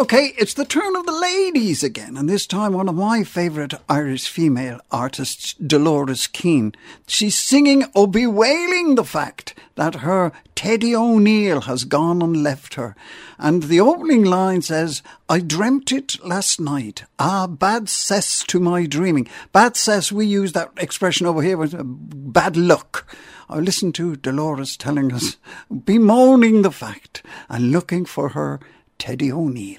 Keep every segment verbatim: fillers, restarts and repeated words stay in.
Okay, it's the turn of the ladies again, and this time one of my favourite Irish female artists, Dolores Keane. She's singing or bewailing the fact that her Teddy O'Neill has gone and left her. And the opening line says, I dreamt it last night. Ah, bad cess to my dreaming. Bad cess, we use that expression over here with bad luck. I listened to Dolores telling us, bemoaning the fact and looking for her Teddy O'Neill.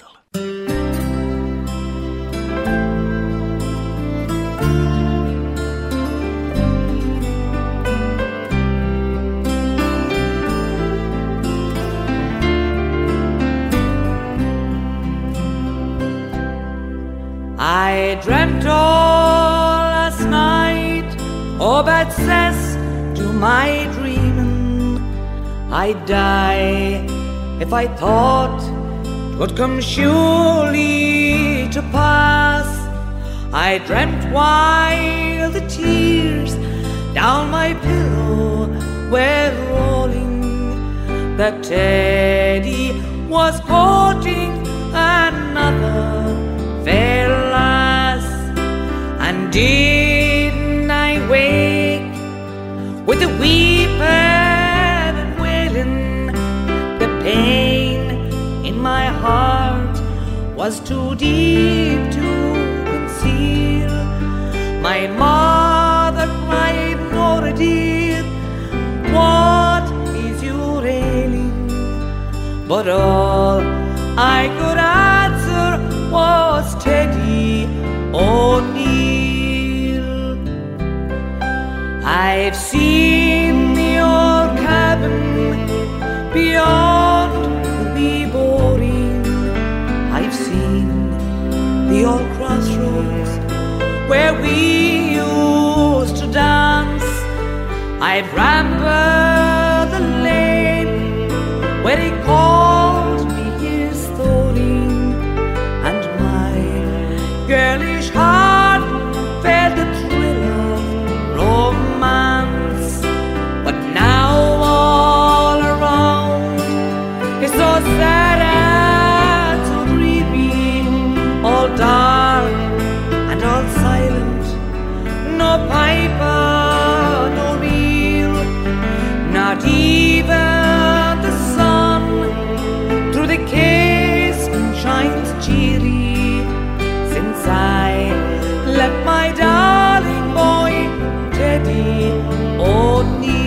I dreamt all last night, oh bad cess to my dreaming. I'd die if I thought 'twould come surely to pass. I dreamt while the tears down my pillow were rolling that Teddy was courting another fair lass. And didn't I wake with the weeping and wailing? The pain in my heart was too deep to conceal. My mother cried, Nora dear, what is your ailing? But all I could answer was Teddy O'Neill. I've seen the old cabin beyond the wee boring. I've seen the old crossroads where we used to dance. I've rambled the lane where he called me his thorn, and my girlish heart felt the thrill of romance. But now all around is so sad and so dreamy, all dark and all silent, no piper, no reel, not even the sun through the casement shines cheery. Since I left my darling boy Teddy O'Neill.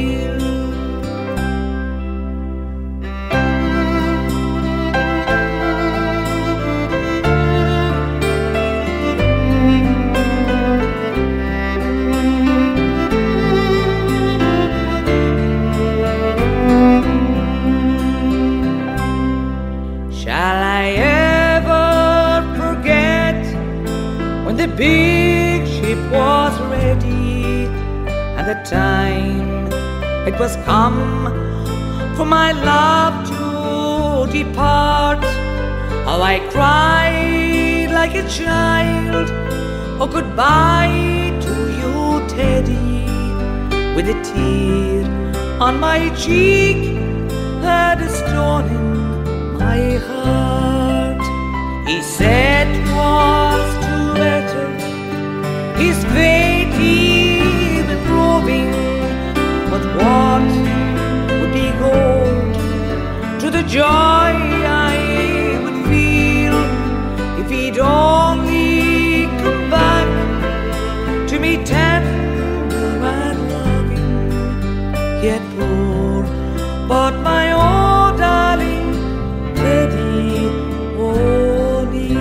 Shall I ever forget when the big ship was ready and the time it was come for my love to depart? How I cried like a child, oh goodbye to you Teddy, with a tear on my cheek and a stone in my heart. He said 'twas too better his fate even roving, but what would be gold to the joy I would feel if he'd only come back to me tender and loving? Yet poor, but my own darling Teddy O'Neill.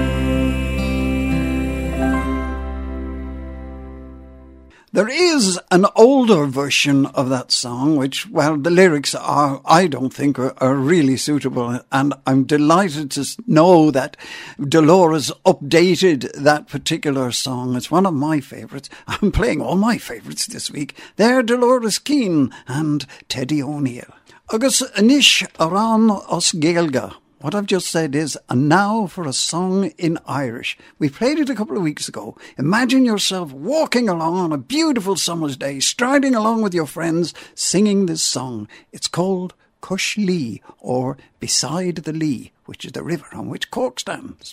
There is an older version of that song, which, well, the lyrics are, I don't think, are, are really suitable. And I'm delighted to know that Dolores updated that particular song. It's one of my favourites. I'm playing all my favourites this week. They're Dolores Keane and Teddy O'Neill. Agus anish aran os Gaelga. What I've just said is, and now for a song in Irish. We played it a couple of weeks ago. Imagine yourself walking along on a beautiful summer's day, striding along with your friends, singing this song. It's called Cush Lee, or Beside the Lee. which is the river on which Cork stands.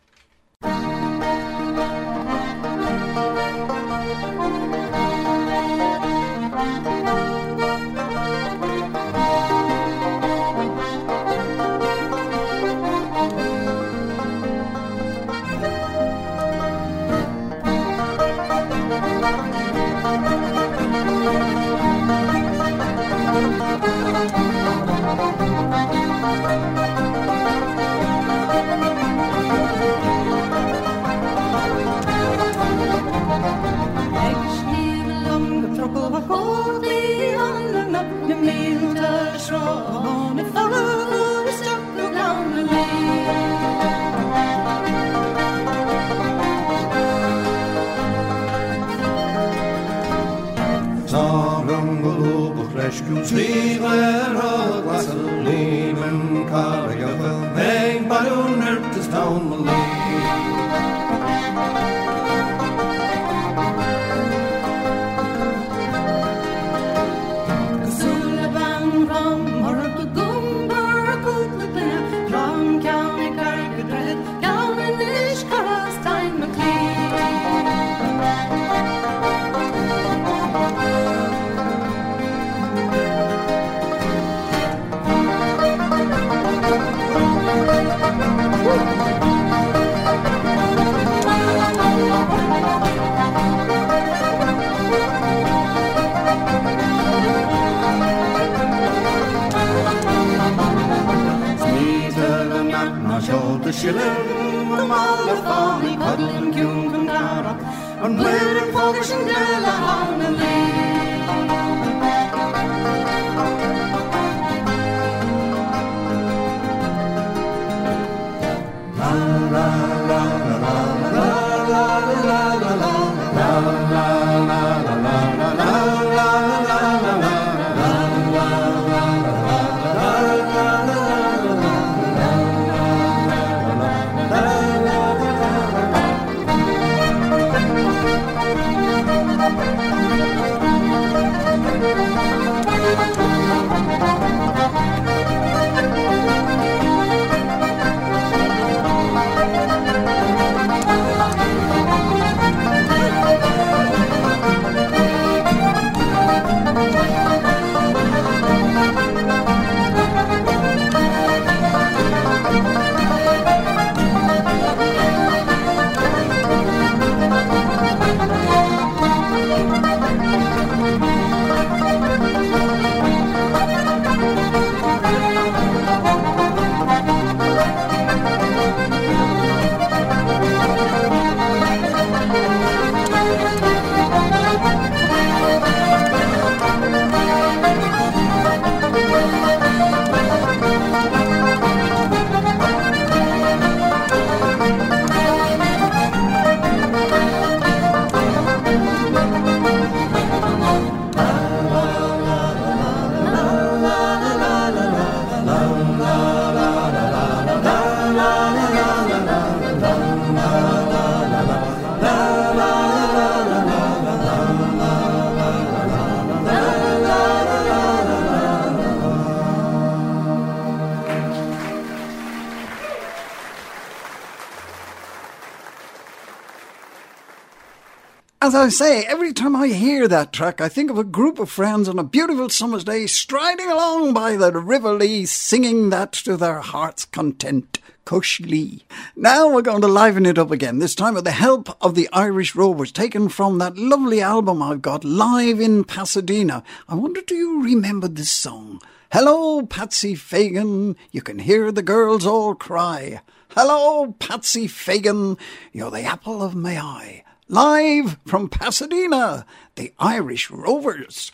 As I say, every time I hear that track, I think of a group of friends on a beautiful summer's day striding along by the River Lee, singing that to their heart's content. Cush Lee. Now we're going to liven it up again, this time with the help of the Irish Rovers, taken from that lovely album I've got, Live in Pasadena. I wonder, do you remember this song? Hello, Patsy Fagan, you can hear the girls all cry. Hello, Patsy Fagan, you're the apple of my eye. Live from Pasadena, the Irish Rovers.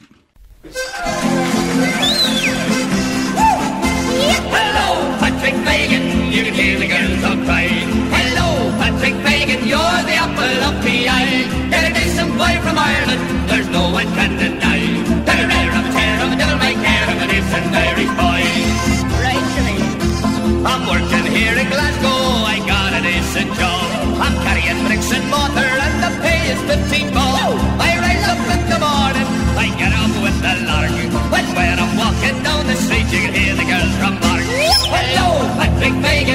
Hello, Patrick Fagan, you can hear the girls all cry. Hello, Patrick Fagan, you're the apple of my eye. Get a decent boy from Ireland, there's no one can deny. Get a rare of a tear of a devil may care of a decent Irish boy. Right, Jimmy. I'm working here in Glasgow, I got a decent job. I'm carrying bricks and mortar and the pay is fifteen bob. I rise up in the morning, I get up with the lark. When when I'm walking down the street, you can hear the girls from Mark. Hello, Patrick Fagan.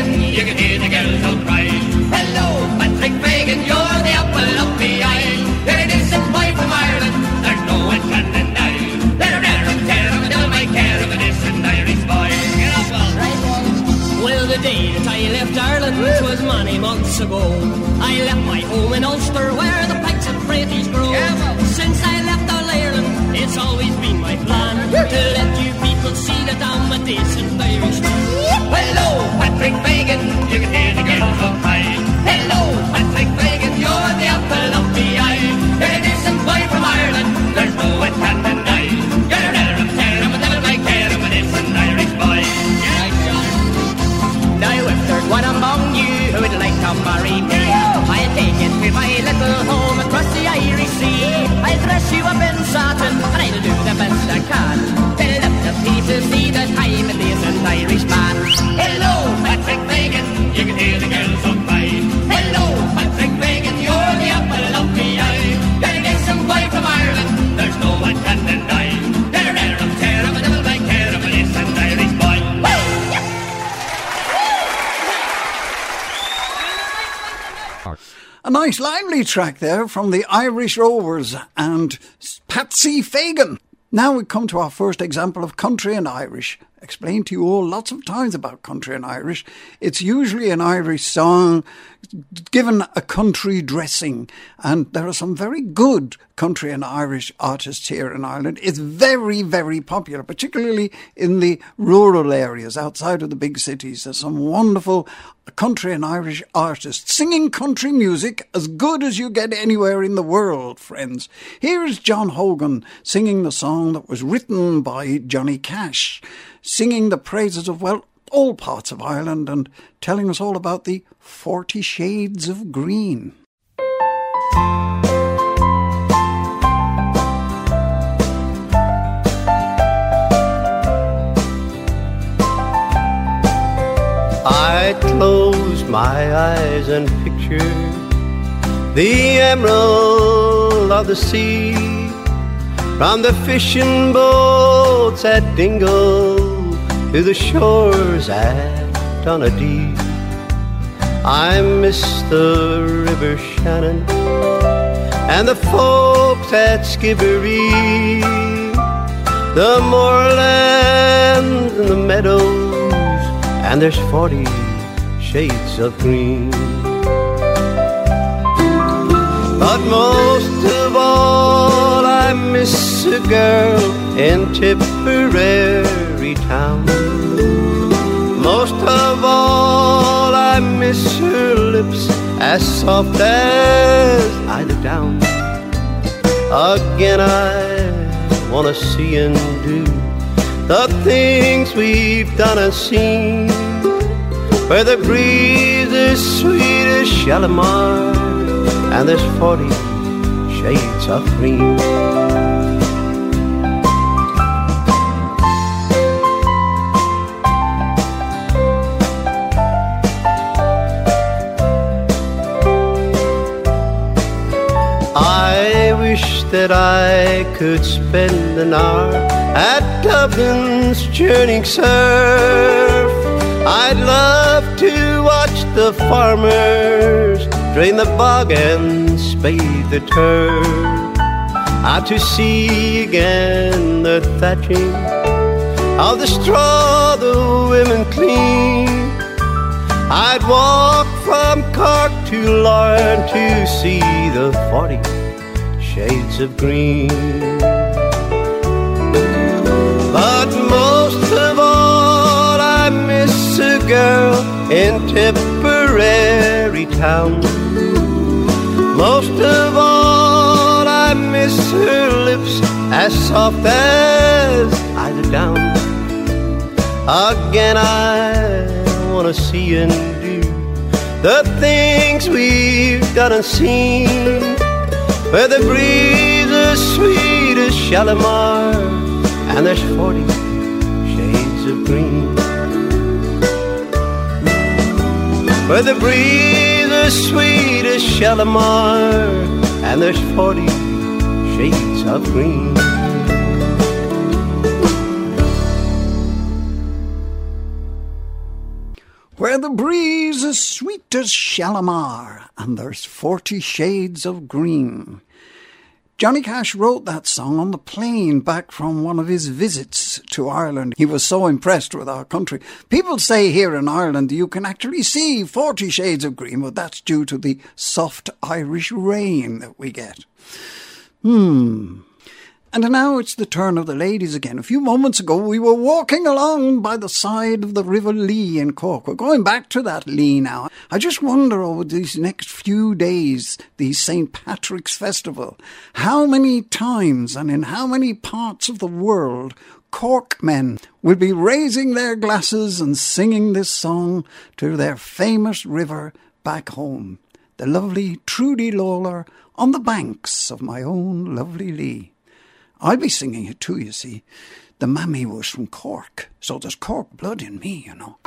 was many months ago. I left my home in Ulster where the pikes and praties grow. Yeah, well. Since I left all Ireland, it's always been my plan to let you people see that I'm a decent Irishman. Hello, Patrick Fagan, you can hear the girls on high. Hello, Patrick Fagan, you're the apple of the eye. You're a decent boy from Ireland, there's no one can deny. You're a rare of tear, I'm a devil may care, I'm a decent Irish boy. Yeah, John. Now if there's one among you who would like to marry me, I'll take it to my little home across the Irish Sea. I'll dress you up in satin and I'll do the best I can. Fill up the people see that I'm a decent Irish man. Hello, Patrick Fagan, you can hear the girls on fire. Hello, Patrick Fagan, you're the apple of the eye. You're a decent boy from Ireland, there's no one can deny. You're a rare of tear, I'm a devil may care, I'm a decent Irish boy. A nice lively track there from the Irish Rovers and Patsy Fagan. Now we come to our first example of country and Irish. Explained to you all lots of times about country and Irish. It's usually an Irish song given a country dressing, and there are some very good country and Irish artists here in Ireland. It's very, very popular, particularly in the rural areas outside of the big cities. There's some wonderful country and Irish artists singing country music as good as you get anywhere in the world, friends. Here's John Hogan singing the song that was written by Johnny Cash, singing the praises of, well, all parts of Ireland and telling us all about the Forty Shades of Green. I close my eyes and picture the emerald of the sea, from the fishing boats at Dingle to the shores at Donaghadee. I miss the River Shannon and the folks at Skibberee, the moorlands and the meadows, and there's forty shades of green. But most of all I miss a girl in Tipperary town. Most of all I miss her lips as soft as eider down. Again I wanna see and do the things we've done and seen, where the breeze is sweet as Shalimar and there's forty shades of green. I wish that I could spend an hour at Dublin's churning surf. I'd love to watch the farmers drain the bog and spade the turf. Ah, to see again the thatching of the straw the women clean. I'd walk from Cork to Larne to see the forty shades of green. But most of all I miss a girl in Tipperary town. Most of all I miss her lips as soft as eider down. Again I wanna see and do the things we've done and seen, where the breeze is sweet as Shalimar and there's forty shades of green. Where the breeze is sweet as Shalimar and there's forty shades of green. Where the breeze is sweet as Shalimar and there's forty shades of green. Johnny Cash wrote that song on the plane back from one of his visits to Ireland. He was so impressed with our country. People say here in Ireland you can actually see forty shades of green, but that's due to the soft Irish rain that we get. Hmm... And now it's the turn of the ladies again. A few moments ago we were walking along by the side of the River Lee in Cork. We're going back to that Lee now. I just wonder over these next few days, the Saint Patrick's Festival, how many times and in how many parts of the world Cork men will be raising their glasses and singing this song to their famous river back home. The lovely Trudy Lawler on the banks of my own lovely Lee. I'll be singing it too, you see. The mammy was from Cork, so there's Cork blood in me, you know.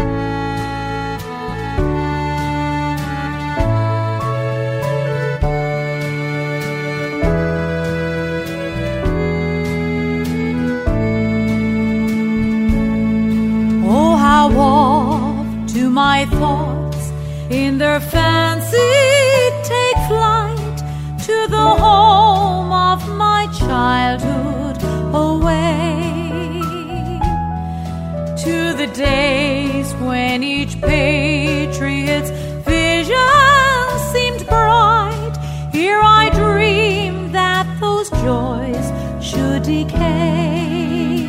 Oh, how oft do my thoughts in their fancy take flight to the home of my childhood away, to the days when each patriot's vision seemed bright. Here I dreamed that those joys should decay,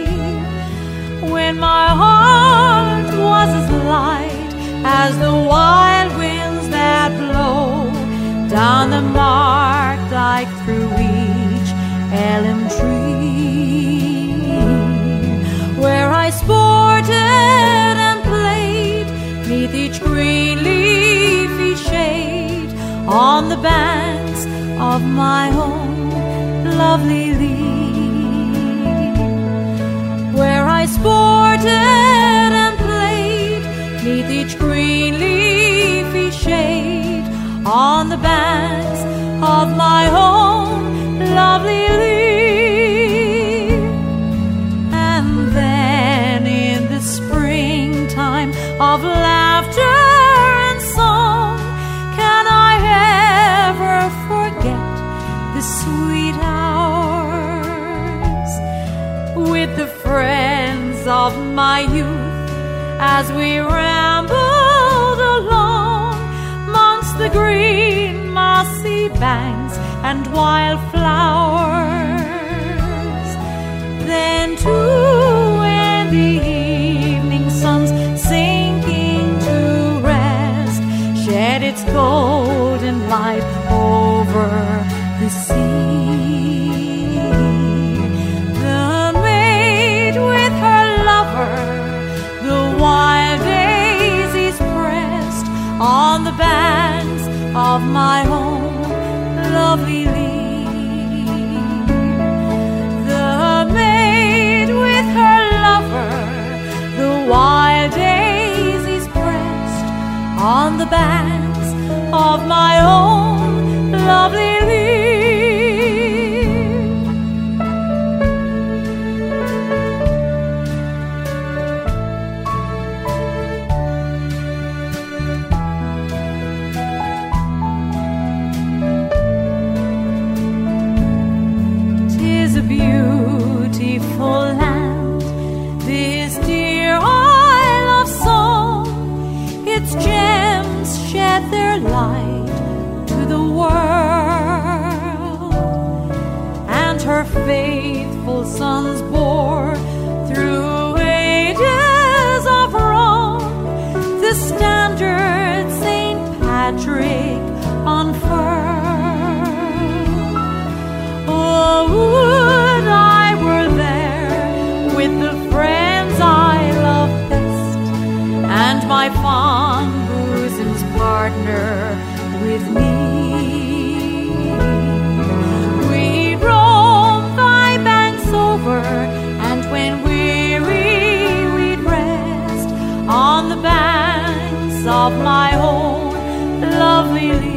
when my heart was as light as the wild winds that blow down the mark dike through each elm tree, where I sported and played neath each green leafy shade on the banks of my own lovely Lee, where I sported and played neath each green leafy shade on the banks of my own lovely Lee. And then in the springtime of laughter and song, can I ever forget the sweet hours with the friends of my youth as we rambled along amongst the green mossy banks and wildflowers? Then too, when the evening sun's sinking to rest shed its golden light over the sea, the maid with her lover, the wild daisies pressed on the banks of my own lovely Lee, the maid with her lover, the wild daisies pressed on the banks of my own lovely Lee. Beautiful land, this dear Isle of Song, its gems shed their light to the world, and her faithful sons bore through ages of wrong the standard Saint Patrick unfurled. Oh, would I were there with the friends I love best, and my fond bosom's partner with me. We'd roam thy banks over, and when weary we'd rest on the banks of my own lovely Lee.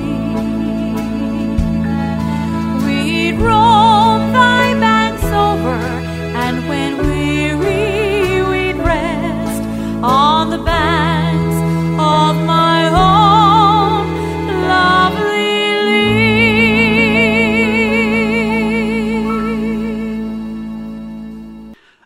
We'd roam thy banks over, and when weary we'd rest on the banks of my own lovely Lee.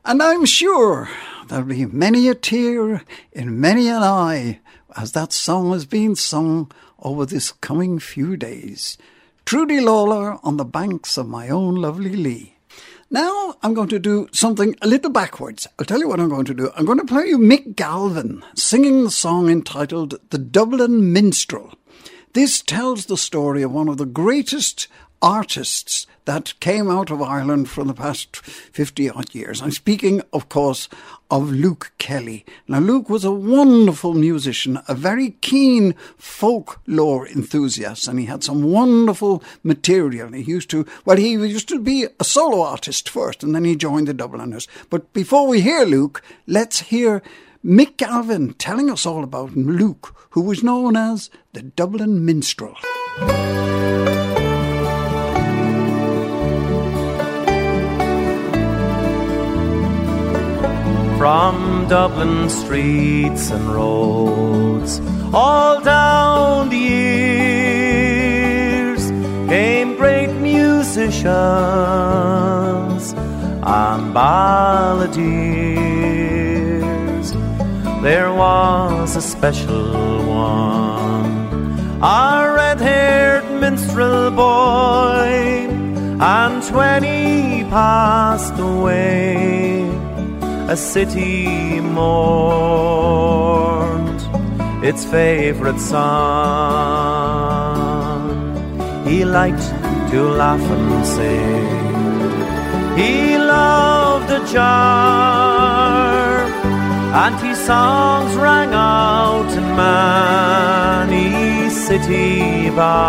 And I'm sure there'll be many a tear in many an eye as that song has been sung over this coming few days. Trudy Lawler on the banks of my own lovely Lee. Now I'm going to do something a little backwards. I'll tell you what I'm going to do. I'm going to play you Mick Galvin singing the song entitled The Dublin Minstrel. This tells the story of one of the greatest artists that came out of Ireland for the past fifty-odd years. I'm speaking, of course, of Luke Kelly. Now, Luke was a wonderful musician, a very keen folklore enthusiast, and he had some wonderful material. He used to, well, he used to be a solo artist first, and then he joined the Dubliners. But before we hear Luke, let's hear Mick Galvin telling us all about Luke, who was known as the Dublin Minstrel. From Dublin streets and roads, all down the years, came great musicians and balladeers. There was a special one, a red-haired minstrel boy, and twenty passed away. A city mourned its favourite son. He liked to laugh and sing, he loved a jar, and his songs rang out in many city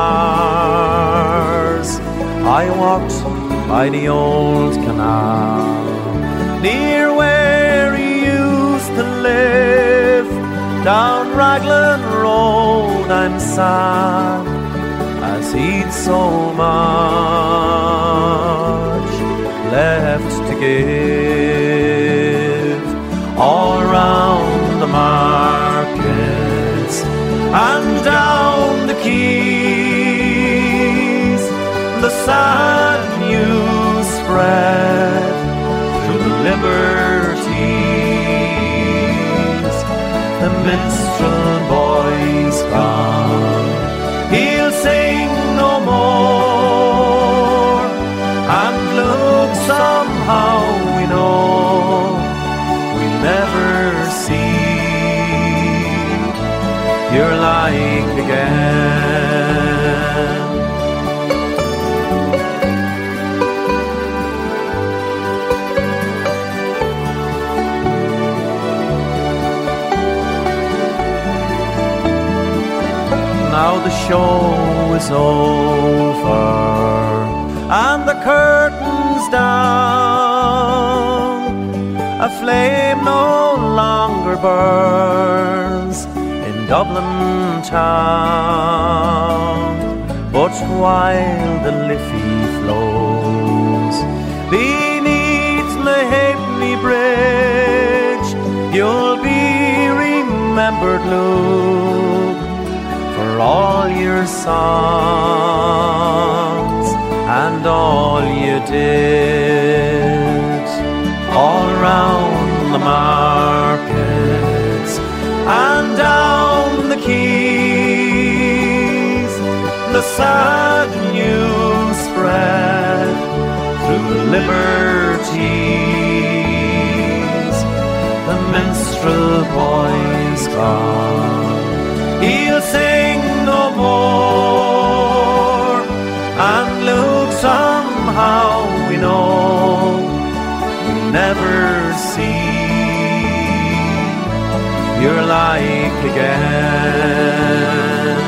bars. I walked by the old canal, near where he used to live, down Raglan Road I'm sad, as he'd so much left to give. All round the markets and down the quays, the sad news spread through the liberties. The minstrel boy's gone, he'll sing no more, and look, somehow we know we'll never see your like again. Now the show is over and the curtain's down. A flame no longer burns in Dublin town, but while the Liffey flows beneath the Halfpenny Bridge, you'll be remembered, Luke, for all your songs and all you did. All round the markets and down the quays, the sad news spread through the liberties. The minstrel boy's gone, he'll sing no more, and look, somehow we know we'll never see your like again.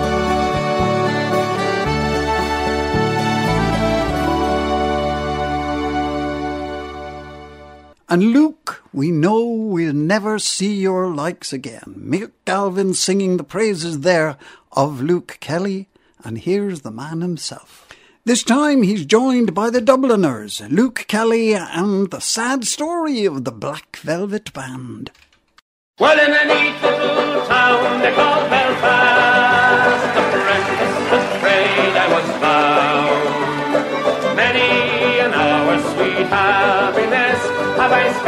And Luke, we know we'll never see your likes again. Mick Galvin singing the praises there of Luke Kelly, and here's the man himself. This time he's joined by the Dubliners, Luke Kelly, and the sad story of the Black Velvet Band. Well, in a neat little town they call Belfast, a breakfast trade I was found. Many an hour sweet happiness have I spent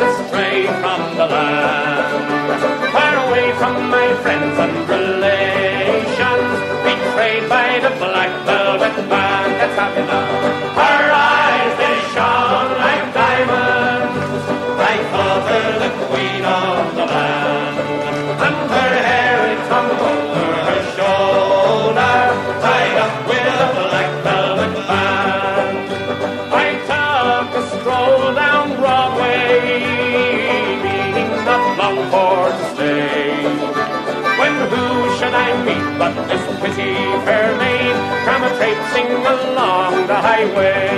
astray from the land. Far away from my friends and relations, betrayed by the black velvet band. That's happy now. Her eyes, they shone like diamonds. I thought her the queen of the land. And her hair, it hung over her shoulder, tied up with a black velvet band. I took a stroll down Broadway, meaning not long for to stay. When who should I meet but this pretty fair maid, come a traipsing along the highway.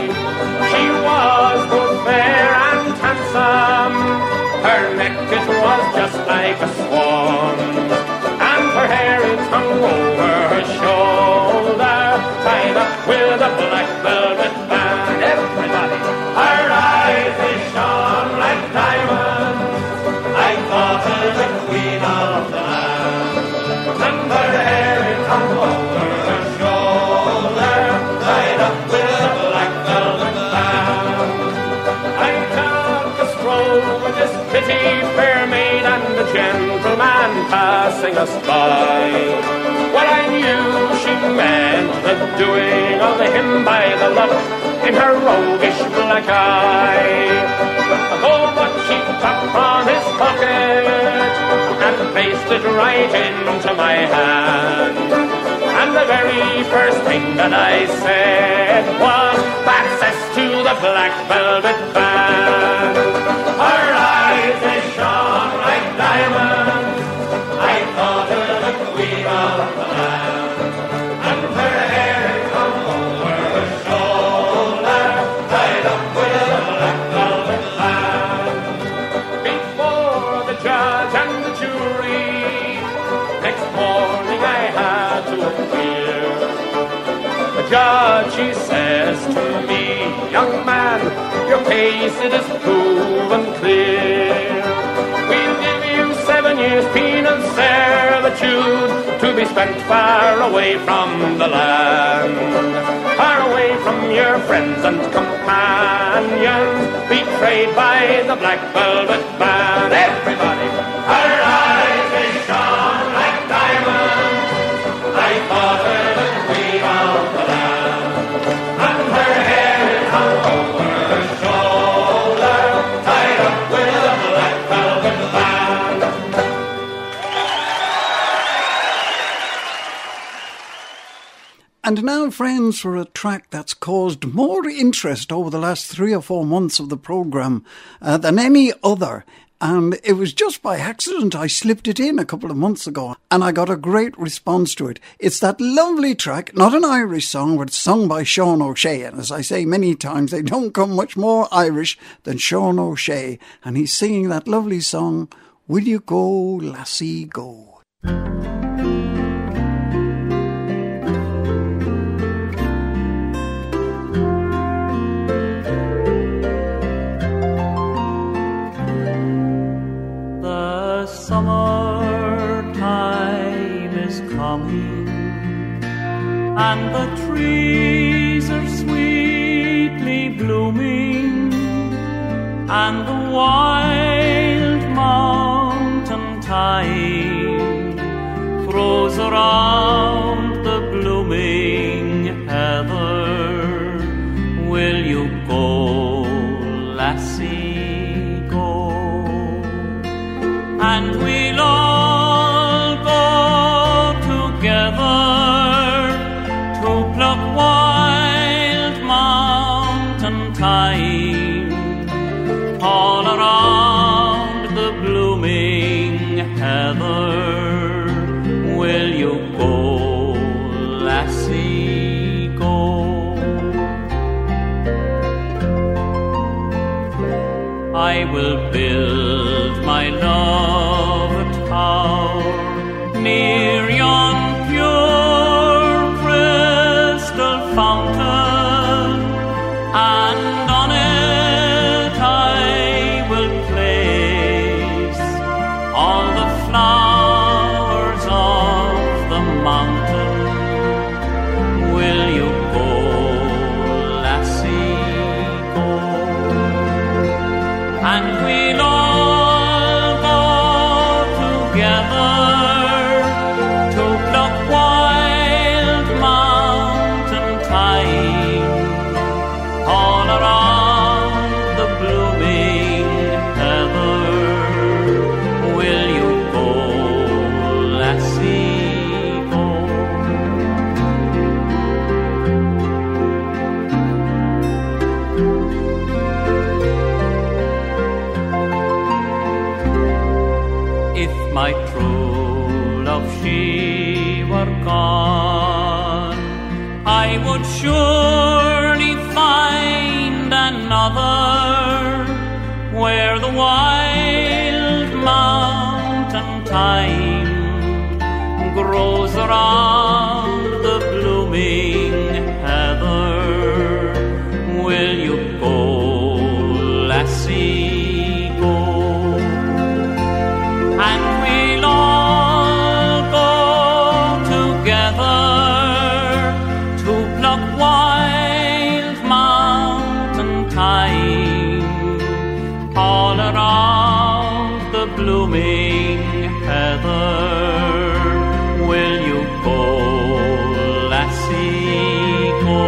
She was both fair and handsome, her neck it was just like a swan, and her hair it hung over her shoulder, tied up with a black velvet band. Everybody, her eyes they shone like diamonds. I thought her the queen of the land, and her hair it hung over her shoulder, tied up with a black velvet band. I took a stroll with this pretty fair maid and the gentleman passing us by. Well, I knew she meant the doing of him by the look in her roguish black eye. Oh, but she took from his pocket and placed it right into my hand. And the very first thing that I said was, access to the black velvet band. Her eyes, they shone like diamonds. I thought her the queen of the land. And her hair hung over her shoulder, tied up with a black velvet band. Before the judge and the jury, next morning I had to appear. The judge, he says to me, young man, your case it is proven clear. We'll give you seven years penal servitude to be spent far away from the land, far away from your friends and companions, betrayed by the black velvet band. Everybody, her eyes they shone like diamonds. I thought her the queen of the land, and her hair it hung over her shoulder, tied up with a black velvet band. And now, friends, for a track that's caused more interest over the last three or four months of the programme uh, than any other. And it was just by accident I slipped it in a couple of months ago, and I got a great response to it. It's that lovely track, not an Irish song, but sung by Sean O'Shea. And as I say many times, they don't come much more Irish than Sean O'Shea. And he's singing that lovely song, Will You Go, Lassie, Go? Summertime is coming, and the trees are sweetly blooming, and the wild mountain thyme throws around the blooming heather. Will you go, lassie, go? And we'll all go together to pluck wild mountain thyme all around the blooming heather. Will you go, lassie, go? I will build my love a tower near yon pure crystal fountain, and on it I will place all the flowers of the mountain. Will you go, lassie, go? And we together to pluck wild mountain thyme all around the blooming heather. Will you go, lassie, go? If my true love she were gone, I would surely find another where the wild mountain thyme grows around the blooming heather. Will you go, lassie, go? And we'll all go together to pluck wild mountain thyme all around the blooming heather. Will you go, lassie, go?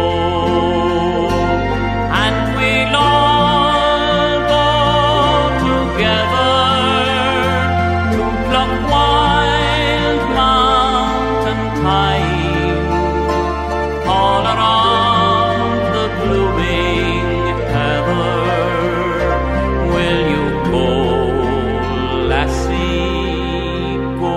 And we'll all go together to pluck wild mountain thyme all around the blooming heather. Will you go, lassie, go?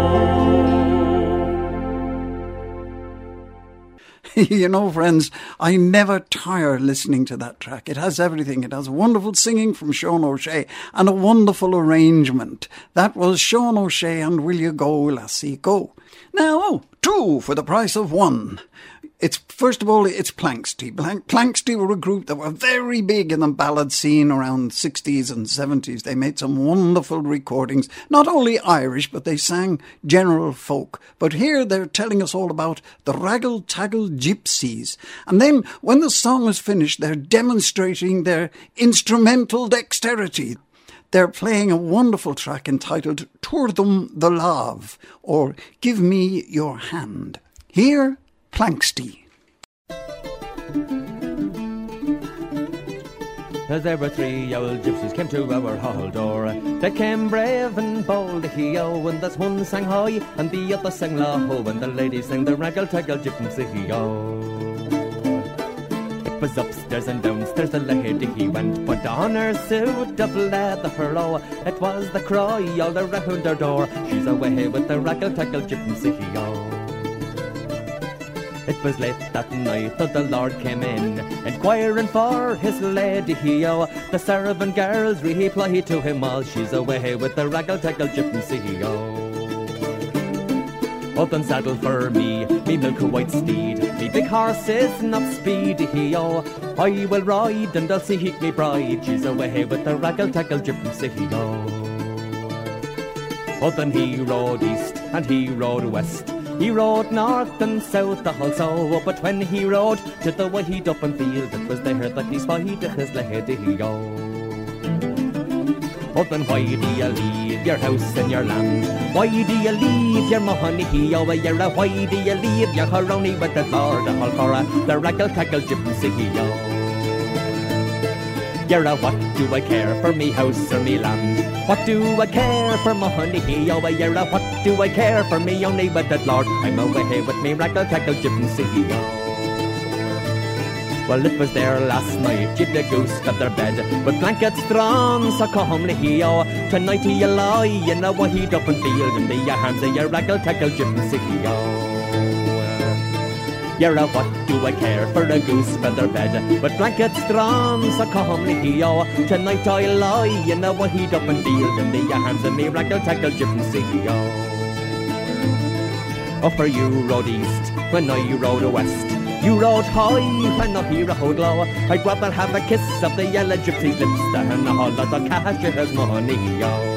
You know, friends, I never tire listening to that track. It has everything. It has wonderful singing from Sean O'Shea and a wonderful arrangement. That was Sean O'Shea and Will You Go, Lassie, Go. Now, oh, two for the price of one. It's first of all, it's Planxty. Plank, Planxty were a group that were very big in the ballad scene around sixties and seventies. They made some wonderful recordings, not only Irish, but they sang general folk. But here they're telling us all about the Raggle-Taggle Gypsies. And then, when the song is finished, they're demonstrating their instrumental dexterity. They're playing a wonderful track entitled Tuairdim the Love, or Give Me Your Hand. Here, Planxty. As there were three old gypsies came to our hall door. They came brave and bold, he-o, and this one sang high, and the other sang low, and the lady sang the Raggle-Taggle Gypsy-o. It was upstairs and downstairs the lady he went, put on her suit of leather furrow. It was the cry all around her door, she's away with the Raggle-Taggle Gypsy-o. It was late that night that the Lord came in, inquiring for his lady, he-o. The servant girls replied to him all, she's away with the Raggle-Taggle Gypsy-o. Up and saddle for me, me milk white steed, me big horse is not speedy, he-o. I will ride and I'll seek me bride, she's away with the Raggle-Taggle Gypsy-o. Oh, then he rode east and he rode west, he rode north and south also, but when he rode to the wide open field, it was there that he spied his lady-o. Oh, then why do you leave your house and your land? Why do you leave your money-o? You're why do you leave your haroni with the Lord all for the Raggle-Taggle Gypsy-o? You're a what do I care for me house or me land? What do I care for money-o? You're a what do I care for me only with the Lord? I'm away with me Raggle-Taggle Gypsy-o. Well, it was there last night, you'd the goose got their bed with blankets drawn so comely-o. Tonight you lie in a wide open field in the arms of your Raggle-Taggle Gypsy-o. You're a what do I care for a goose feather bed with blankets drawn so comely-o. Tonight I lie in a wide open field in the arms of me Raggle-Taggle Gypsy-o. Oh, for you rode east when I rode west, you rode high when I rode low. I'd rather have a kiss of the yellow gypsy's lips than a whole lot of cash as money-o.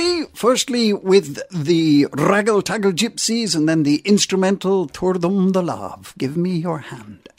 Firstly, firstly with the Raggle Taggle Gypsies and then the instrumental Tour Them the Love. Give me your hand.